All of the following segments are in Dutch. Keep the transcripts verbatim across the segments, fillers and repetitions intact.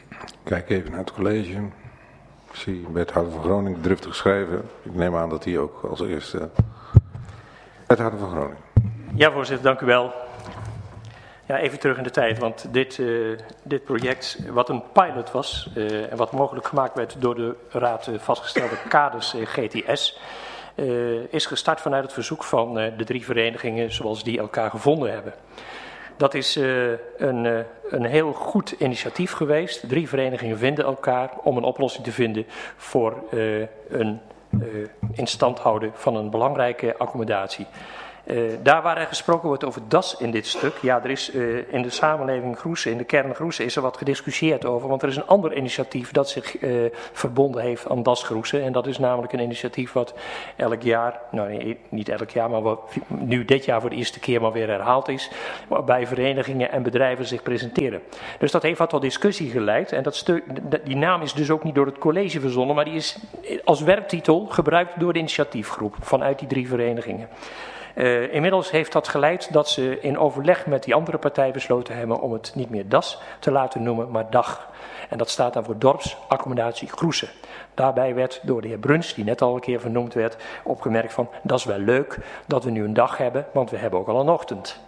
Kijk even naar het college. Ik zie wethouder van Groningen driftig schrijven. Ik neem aan dat hij ook als eerste... Wethouder van Groningen. Ja, voorzitter, dank u wel. Ja, even terug in de tijd, want dit, uh, dit project, wat een pilot was uh, en wat mogelijk gemaakt werd door de raad uh, vastgestelde kaders uh, G T S, uh, is gestart vanuit het verzoek van uh, de drie verenigingen zoals die elkaar gevonden hebben. Dat is uh, een, uh, een heel goed initiatief geweest. Drie verenigingen vinden elkaar om een oplossing te vinden voor uh, een uh, instandhouden van een belangrijke accommodatie. Uh, daar waar er gesproken wordt over D A S in dit stuk, ja, er is uh, in de samenleving Groesen, in de kern Groesen, is er wat gediscussieerd over, want er is een ander initiatief dat zich uh, verbonden heeft aan D A S Groesen, en dat is namelijk een initiatief wat elk jaar, nou nee, niet elk jaar, maar wat nu dit jaar voor de eerste keer maar weer herhaald is, waarbij verenigingen en bedrijven zich presenteren. Dus dat heeft wat tot discussie geleid, en dat stuk, die naam is dus ook niet door het college verzonnen, maar die is als werktitel gebruikt door de initiatiefgroep vanuit die drie verenigingen. Uh, inmiddels heeft dat geleid dat ze in overleg met die andere partij besloten hebben om het niet meer D A S te laten noemen, maar D A G. En dat staat dan voor Dorpsaccommodatie Groesen. Daarbij werd door de heer Bruns, die net al een keer vernoemd werd, opgemerkt van dat is wel leuk dat we nu een dag hebben, want we hebben ook al een ochtend.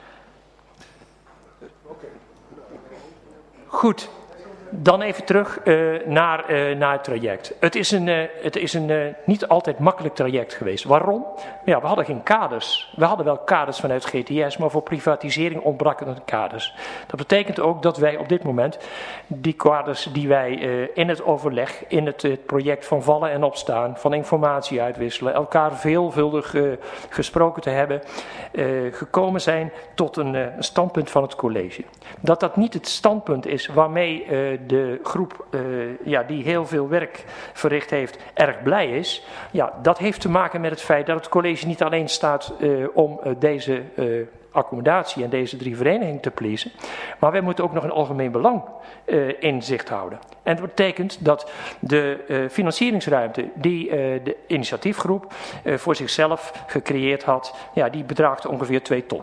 Goed. Dan even terug uh, naar, uh, naar het traject. Het is een, uh, het is een uh, niet altijd makkelijk traject geweest. Waarom? Ja, we hadden geen kaders. We hadden wel kaders vanuit G T S, maar voor privatisering ontbrak het kaders. Dat betekent ook dat wij op dit moment die kaders die wij uh, in het overleg, in het uh, project van vallen en opstaan, van informatie uitwisselen, elkaar veelvuldig uh, gesproken te hebben, uh, gekomen zijn tot een, uh, een standpunt van het college. Dat dat niet het standpunt is waarmee uh, de groep uh, ja, die heel veel werk verricht heeft erg blij is, ja, dat heeft te maken met het feit dat het college niet alleen staat uh, om uh, deze uh, accommodatie en deze drie verenigingen te pleasen, maar wij moeten ook nog een algemeen belang uh, in zicht houden. En dat betekent dat de uh, financieringsruimte die uh, de initiatiefgroep uh, voor zichzelf gecreëerd had, ja, die bedraagt ongeveer twee ton.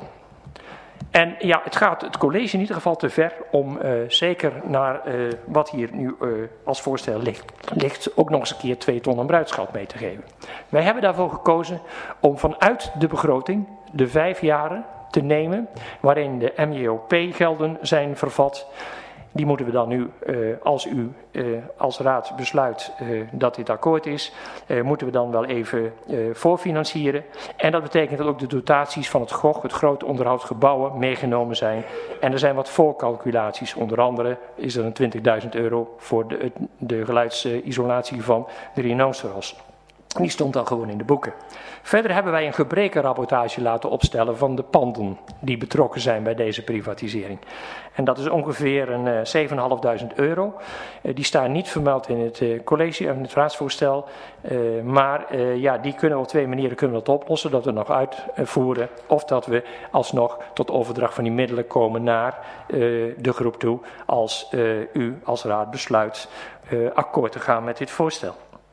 En ja, het gaat het college in ieder geval te ver om uh, zeker naar uh, wat hier nu uh, als voorstel ligt, ligt, ook nog eens een keer twee ton aan bruidsgeld mee te geven. Wij hebben daarvoor gekozen om vanuit de begroting de vijf jaren te nemen waarin de M J O P-gelden zijn vervat. Die moeten we dan nu, uh, als u uh, als raad besluit uh, dat dit akkoord is, uh, moeten we dan wel even uh, voorfinancieren. En dat betekent dat ook de dotaties van het G O G, het grote onderhoudsgebouwen, meegenomen zijn. En er zijn wat voorcalculaties. Onder andere is er een twintigduizend euro voor de, de geluidsisolatie van de rhinoceros. Die stond dan gewoon in de boeken. Verder hebben wij een gebrekenrapportage laten opstellen van de panden die betrokken zijn bij deze privatisering. En dat is ongeveer een uh, zevenduizend vijfhonderd euro. Uh, die staan niet vermeld in het uh, college en het raadsvoorstel. Uh, maar uh, ja, die kunnen we op twee manieren kunnen we dat oplossen. Dat we nog uitvoeren of dat we alsnog tot overdracht van die middelen komen naar uh, de groep toe. Als uh, u als raad besluit uh, akkoord te gaan met dit voorstel.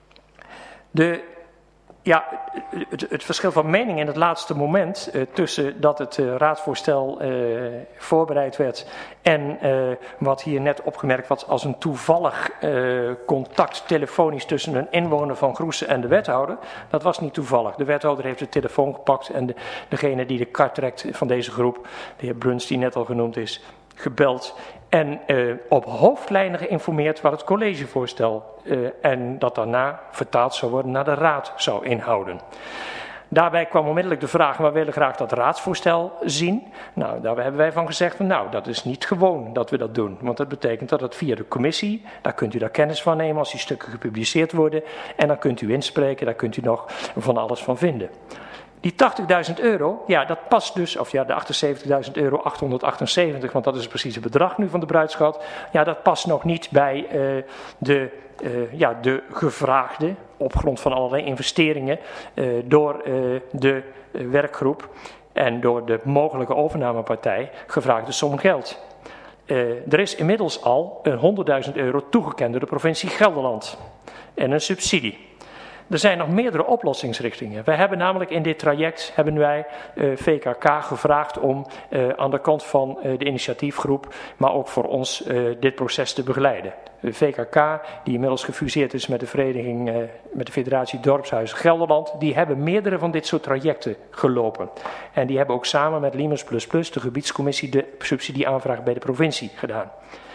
De Ja, het, het verschil van mening in het laatste moment uh, tussen dat het uh, raadsvoorstel uh, voorbereid werd en uh, wat hier net opgemerkt was als een toevallig uh, contact telefonisch tussen een inwoner van Groesen en de wethouder, dat was niet toevallig. De wethouder heeft de telefoon gepakt en de, degene die de kar trekt van deze groep, de heer Bruns die net al genoemd is, gebeld en uh, op hoofdlijnen geïnformeerd wat het collegevoorstel uh, en dat daarna vertaald zou worden naar de raad zou inhouden. Daarbij kwam onmiddellijk de vraag, maar we willen graag dat raadsvoorstel zien. Nou, daar hebben wij van gezegd, nou, dat is niet gewoon dat we dat doen. Want dat betekent dat het via de commissie, daar kunt u daar kennis van nemen als die stukken gepubliceerd worden. En dan kunt u inspreken, daar kunt u nog van alles van vinden. Die tachtigduizend euro, ja, dat past dus, of ja, de achtenzeventigduizend euro achthonderdachtenzeventig, want dat is precies het bedrag nu van de bruidsschat. Ja, dat past nog niet bij uh, de, uh, ja, de gevraagde, op grond van allerlei investeringen, uh, door uh, de uh, werkgroep en door de mogelijke overnamepartij gevraagde som geld. Uh, er is inmiddels al een honderdduizend euro toegekend door de provincie Gelderland en een subsidie. Er zijn nog meerdere oplossingsrichtingen. Wij hebben namelijk in dit traject, hebben wij uh, V K K gevraagd om uh, aan de kant van uh, de initiatiefgroep, maar ook voor ons uh, dit proces te begeleiden. De V K K, die inmiddels gefuseerd is met de vereniging, uh, met de Federatie Dorpshuizen Gelderland, die hebben meerdere van dit soort trajecten gelopen. En die hebben ook samen met Liemers plus plus, de gebiedscommissie, de subsidieaanvraag bij de provincie gedaan.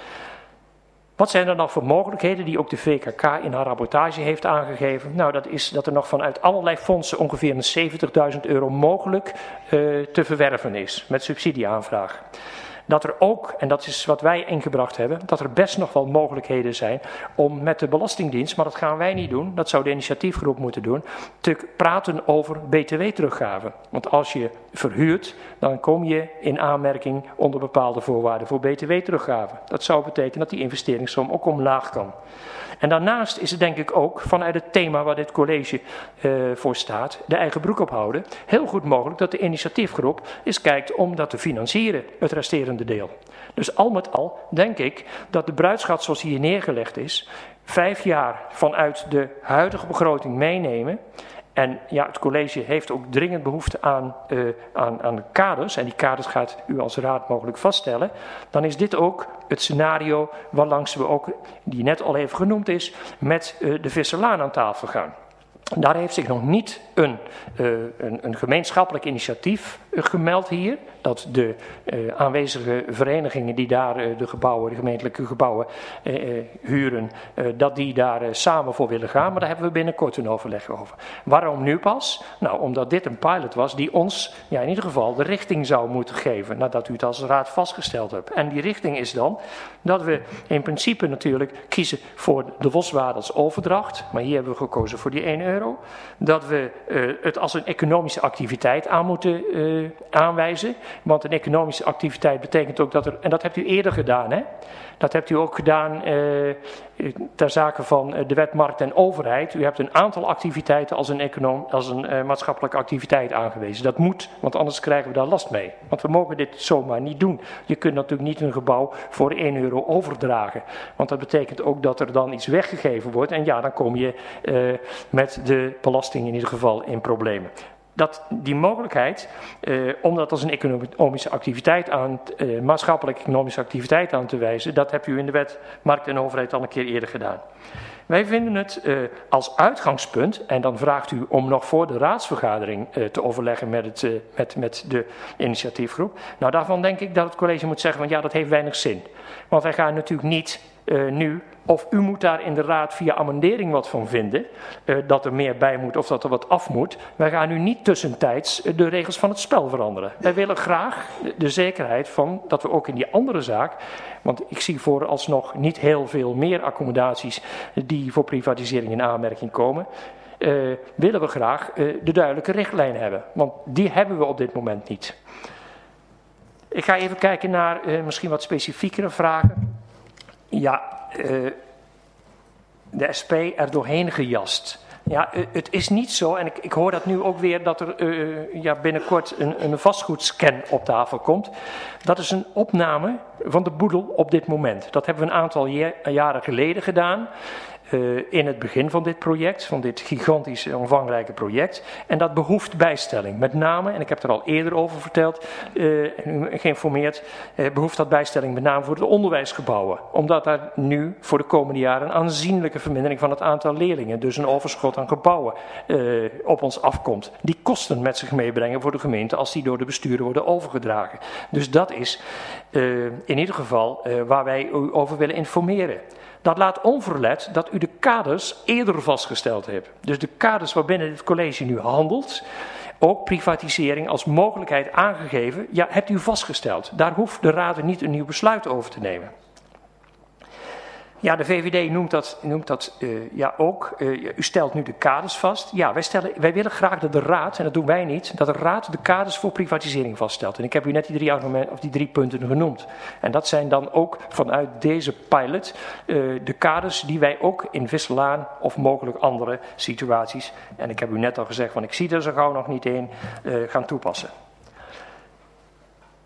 Wat zijn er nog voor mogelijkheden die ook de V K K in haar rapportage heeft aangegeven? Nou, dat is dat er nog vanuit allerlei fondsen ongeveer een zeventigduizend euro mogelijk uh, te verwerven is met subsidieaanvraag. Dat er ook, en dat is wat wij ingebracht hebben, dat er best nog wel mogelijkheden zijn om met de Belastingdienst, maar dat gaan wij niet doen, dat zou de initiatiefgroep moeten doen, te praten over B T W-teruggave. Want als je verhuurt, dan kom je in aanmerking onder bepaalde voorwaarden voor B T W-teruggave. Dat zou betekenen dat die investeringssom ook omlaag kan. En daarnaast is het denk ik ook, vanuit het thema waar dit college uh, voor staat, de eigen broek ophouden, heel goed mogelijk dat de initiatiefgroep eens kijkt om dat te financieren, het resterende deel. Dus al met al denk ik dat de bruidschat zoals die hier neergelegd is, vijf jaar vanuit de huidige begroting meenemen. En ja, het college heeft ook dringend behoefte aan, uh, aan, aan kaders. En die kaders gaat u als raad mogelijk vaststellen. Dan is dit ook het scenario waarlangs we ook, die net al even genoemd is, met uh, de Visserlaan aan tafel gaan. Daar heeft zich nog niet een, uh, een, een gemeenschappelijk initiatief uh, gemeld hier. Dat de uh, aanwezige verenigingen die daar uh, de gebouwen, de gemeentelijke gebouwen uh, uh, huren, uh, dat die daar uh, samen voor willen gaan. Maar daar hebben we binnenkort een overleg over. Waarom nu pas? Nou, omdat dit een pilot was die ons ja, in ieder geval de richting zou moeten geven. Nadat u het als raad vastgesteld hebt. En die richting is dan dat we in principe natuurlijk kiezen voor de loswaarde als overdracht. Maar hier hebben we gekozen voor die één euro. Dat we uh, het als een economische activiteit aan moeten uh, aanwijzen. Want een economische activiteit betekent ook dat er, en dat hebt u eerder gedaan, hè? Dat hebt u ook gedaan uh, ter zake van de wet markt en overheid. U hebt een aantal activiteiten als een, econom, als een uh, maatschappelijke activiteit aangewezen. Dat moet, want anders krijgen we daar last mee. Want we mogen dit zomaar niet doen. Je kunt natuurlijk niet een gebouw voor één euro overdragen. Want dat betekent ook dat er dan iets weggegeven wordt. En ja, dan kom je uh, met de belasting in ieder geval in problemen. Dat die mogelijkheid, eh, om dat als een economische activiteit aan, eh, maatschappelijke economische activiteit aan te wijzen, dat hebt u in de wet markt en overheid al een keer eerder gedaan. Wij vinden het eh, als uitgangspunt, en dan vraagt u om nog voor de raadsvergadering eh, te overleggen met, het, eh, met, met de initiatiefgroep. Nou, daarvan denk ik dat het college moet zeggen, van ja, dat heeft weinig zin. Want wij gaan natuurlijk niet uh, nu, of u moet daar in de raad via amendering wat van vinden, uh, dat er meer bij moet of dat er wat af moet. Wij gaan nu niet tussentijds de regels van het spel veranderen. Wij willen graag de, de zekerheid van dat we ook in die andere zaak, want ik zie vooralsnog niet heel veel meer accommodaties die voor privatisering in aanmerking komen. Uh, willen we graag uh, de duidelijke richtlijn hebben, want die hebben we op dit moment niet. Ik ga even kijken naar uh, misschien wat specifiekere vragen. Ja, uh, de S P er doorheen gejast. Ja, uh, het is niet zo, en ik, ik hoor dat nu ook weer, dat er uh, ja, binnenkort een, een vastgoedscan op tafel komt. Dat is een opname van de boedel op dit moment. Dat hebben we een aantal je- jaren geleden gedaan. Uh, in het begin van dit project, van dit gigantische, omvangrijke project. En dat behoeft bijstelling. Met name, en ik heb er al eerder over verteld, uh, geïnformeerd, uh, behoeft dat bijstelling met name voor de onderwijsgebouwen. Omdat daar nu voor de komende jaren een aanzienlijke vermindering van het aantal leerlingen, dus een overschot aan gebouwen, uh, op ons afkomt. Die kosten met zich meebrengen voor de gemeente als die door de besturen worden overgedragen. Dus dat is uh, in ieder geval uh, waar wij u over willen informeren. Dat laat onverlet dat u de kaders eerder vastgesteld hebt. Dus de kaders waarbinnen dit college nu handelt, ook privatisering als mogelijkheid aangegeven, ja, hebt u vastgesteld. Daar hoeft de raad er niet een nieuw besluit over te nemen. Ja, de V V D noemt dat, noemt dat uh, ja ook. Uh, u stelt nu de kaders vast. Ja, wij, stellen, wij willen graag dat de raad, en dat doen wij niet, dat de raad de kaders voor privatisering vaststelt. En ik heb u net die drie, argumenten, of die drie punten genoemd. En dat zijn dan ook vanuit deze pilot uh, de kaders die wij ook in Visserlaan of mogelijk andere situaties, en ik heb u net al gezegd, van ik zie er zo gauw nog niet in, uh, gaan toepassen.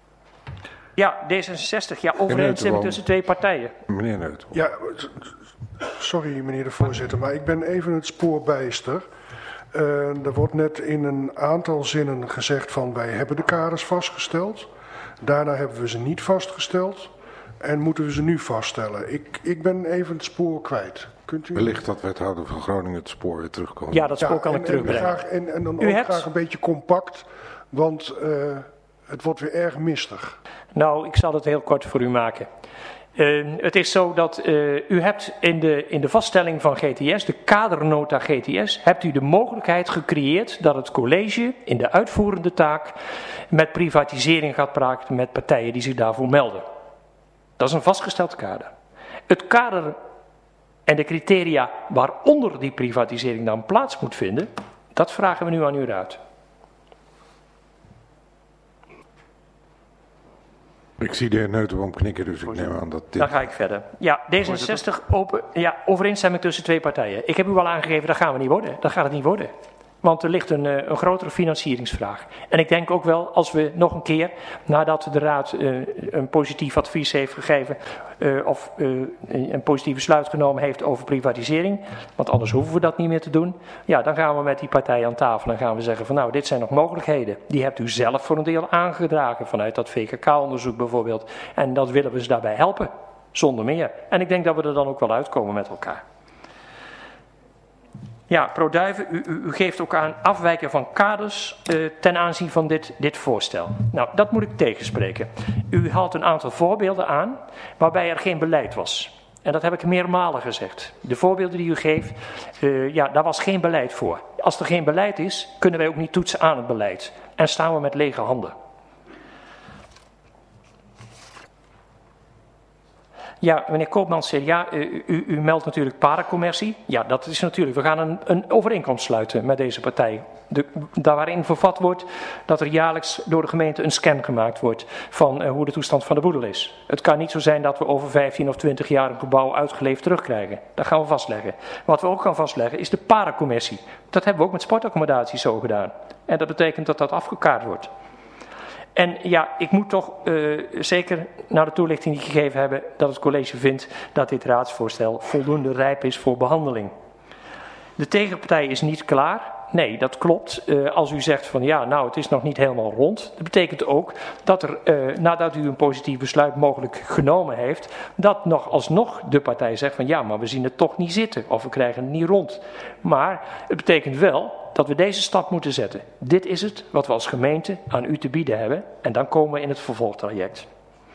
Ja, D zesenzestig, ja, overeenstemming tussen twee partijen. Meneer Neutel. Ja, Sorry meneer de voorzitter, maar ik ben even het spoor bijster. Uh, er wordt net in een aantal zinnen gezegd van wij hebben de kaders vastgesteld. Daarna hebben we ze niet vastgesteld en moeten we ze nu vaststellen. Ik, ik ben even het spoor kwijt. Kunt u... Wellicht dat wethouder van Groningen het spoor weer terugkomt. Ja, dat spoor ja, kan en, ik terugbrengen. En, graag, en, en dan u ook hebt... graag een beetje compact, want uh, het wordt weer erg mistig. Nou, ik zal het heel kort voor u maken. Uh, het is zo dat uh, u hebt in de, in de vaststelling van G T S, de kadernota G T S, hebt u de mogelijkheid gecreëerd dat het college in de uitvoerende taak met privatisering gaat praten met partijen die zich daarvoor melden. Dat is een vastgesteld kader. Het kader en de criteria waaronder die privatisering dan plaats moet vinden, dat vragen we nu aan uw raad. Ik zie de heer Neutenboom knikken, dus ik neem aan dat dit... Dan ga ik verder. Ja, D zesenzestig, open, ja, overeenstemming tussen twee partijen. Ik heb u al aangegeven, dat gaan we niet worden. Dat gaat het niet worden. Want er ligt een, een grotere financieringsvraag. En ik denk ook wel, als we nog een keer, nadat de Raad uh, een positief advies heeft gegeven, uh, of uh, een positief besluit genomen heeft over privatisering, want anders hoeven we dat niet meer te doen, ja, dan gaan we met die partij aan tafel en gaan we zeggen van nou, dit zijn nog mogelijkheden. Die hebt u zelf voor een deel aangedragen, vanuit dat V K K-onderzoek bijvoorbeeld. En dat willen we ze daarbij helpen, zonder meer. En ik denk dat we er dan ook wel uitkomen met elkaar. Ja, ProDuiven, u, u, u geeft ook aan afwijken van kaders uh, ten aanzien van dit, dit voorstel. Nou, dat moet ik tegenspreken. U haalt een aantal voorbeelden aan waarbij er geen beleid was. En dat heb ik meermalen gezegd. De voorbeelden die u geeft, uh, ja, daar was geen beleid voor. Als er geen beleid is, kunnen wij ook niet toetsen aan het beleid. En staan we met lege handen. Ja, meneer Koopmans zegt, ja, u, u, u meldt natuurlijk paracommercie. Ja, dat is natuurlijk, we gaan een, een overeenkomst sluiten met deze partij. De, daar waarin vervat wordt dat er jaarlijks door de gemeente een scan gemaakt wordt van uh, hoe de toestand van de boedel is. Het kan niet zo zijn dat we over vijftien of twintig jaar een gebouw uitgeleefd terugkrijgen. Dat gaan we vastleggen. Wat we ook gaan vastleggen is de paracommercie. Dat hebben we ook met sportaccommodaties zo gedaan. En dat betekent dat dat afgekaart wordt. En ja, ik moet toch uh, zeker naar de toelichting die gegeven hebben dat het college vindt dat dit raadsvoorstel voldoende rijp is voor behandeling. De tegenpartij is niet klaar. Nee, dat klopt. Uh, als u zegt van ja, nou het is nog niet helemaal rond. Dat betekent ook dat er, uh, nadat u een positief besluit mogelijk genomen heeft, dat nog alsnog de partij zegt van ja, maar we zien het toch niet zitten. Of we krijgen het niet rond. Maar het betekent wel dat we deze stap moeten zetten. Dit is het wat we als gemeente aan u te bieden hebben. En dan komen we in het vervolgtraject.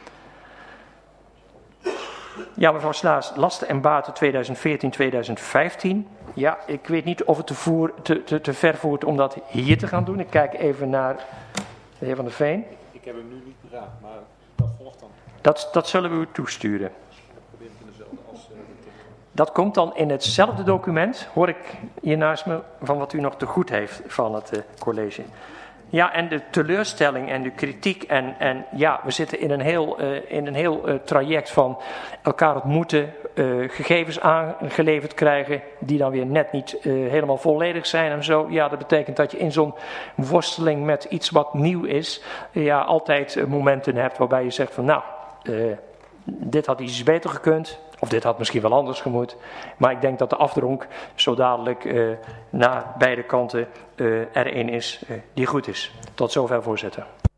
Ja, mevrouw Slaas, lasten en baten tweeduizend veertien tweeduizend vijftien. Ja, ik weet niet of het te, voer, te, te, te ver voert om dat hier te gaan doen. Ik kijk even naar de heer Van der Veen. Ik heb hem nu niet paraat, maar dat volgt dan. Dat, dat zullen we u toesturen. Dat komt dan in hetzelfde document, hoor ik hier naast me, van wat u nog te goed heeft van het uh, college. Ja, en de teleurstelling en de kritiek en, en ja, we zitten in een heel, uh, in een heel uh, traject van elkaar ontmoeten, uh, gegevens aangeleverd krijgen die dan weer net niet uh, helemaal volledig zijn en zo. Ja, dat betekent dat je in zo'n worsteling met iets wat nieuw is, uh, ja, altijd uh, momenten hebt waarbij je zegt van nou, uh, dit had iets beter gekund. Of dit had misschien wel anders gemoet. Maar ik denk dat de afdronk zo dadelijk uh, naar beide kanten uh, er een is uh, die goed is. Tot zover, voorzitter.